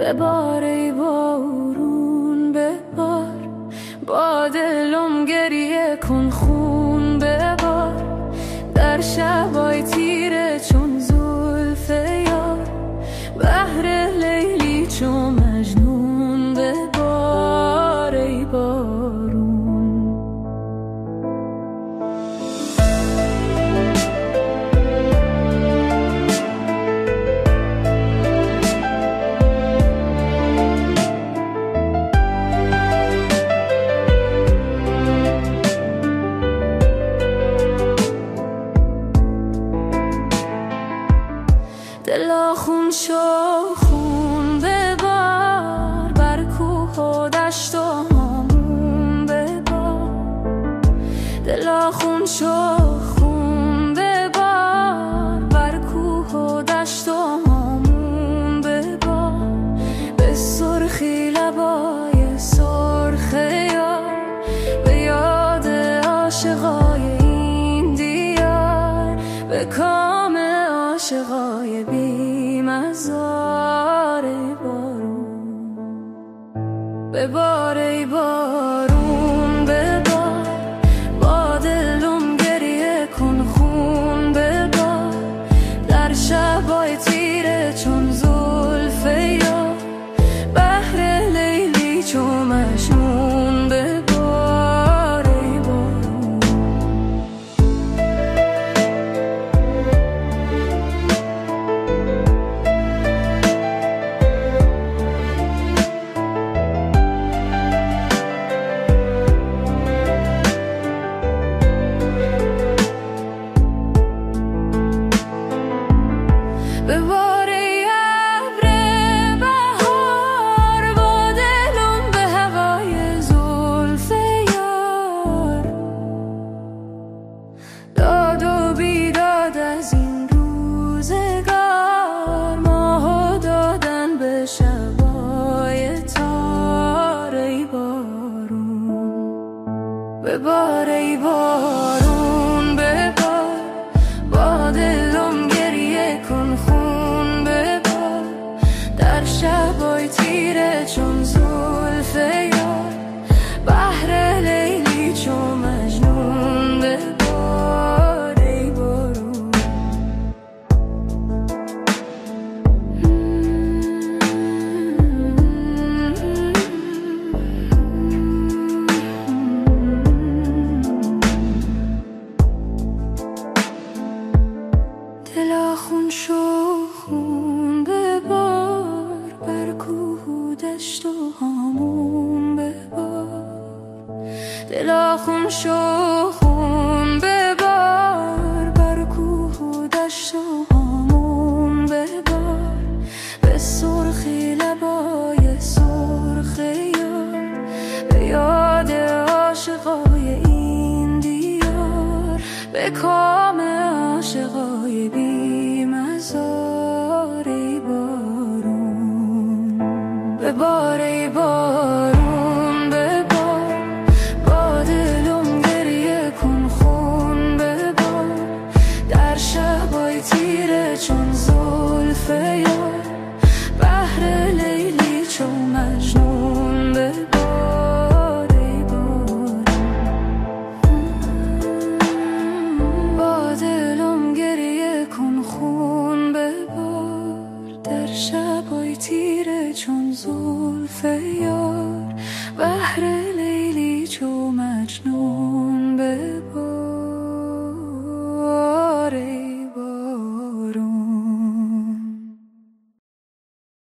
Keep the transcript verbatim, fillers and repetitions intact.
ببار ای بارون ببار، با دلم گریه کن خون ببار، در شبای تیره چون زلف یار، بحر لیلی چون مجنون ببار ای بارون. دلا خون شو خون ببار، بر کوه و دشت و هامون ببار، دلا خون شو خون ببار، بر کوه و دشت و هامون ببار، به سرخی لبای سرخ یار، به یاد عاشقای این دیار، به کام عاشقای بی مزار ای بارون ببار ای بارون ببار، با دلم گریه کن خون ببار، در شبای تیره چون زلف یار، بحر لیلی چون مجنون ببار ای بارون. ببار ای ابر بهار، با دلم به هوای زلف یار، داد و بیداد از این روزگار، ماهو دادن به شبای تار ای بارون ببار ای بارون ببار، با دلم گریه کن خون ببار، در شبای تیره چون زلف یار، بحر لیلی چون مجنون ببار ای بارون. دلا خون شو خون ببار، بر کوه و دشت و هامون ببار، دلا خون شو خون ببار، بر کوه و دشت و هامون ببار، به سرخی لبای سرخ یار، به یاد عاشقای این دیار، به کام عاشقای بی مزار ای بارون ببار ای بارون ببار، با دلم گریه کن خون ببار، در شبای تیره چون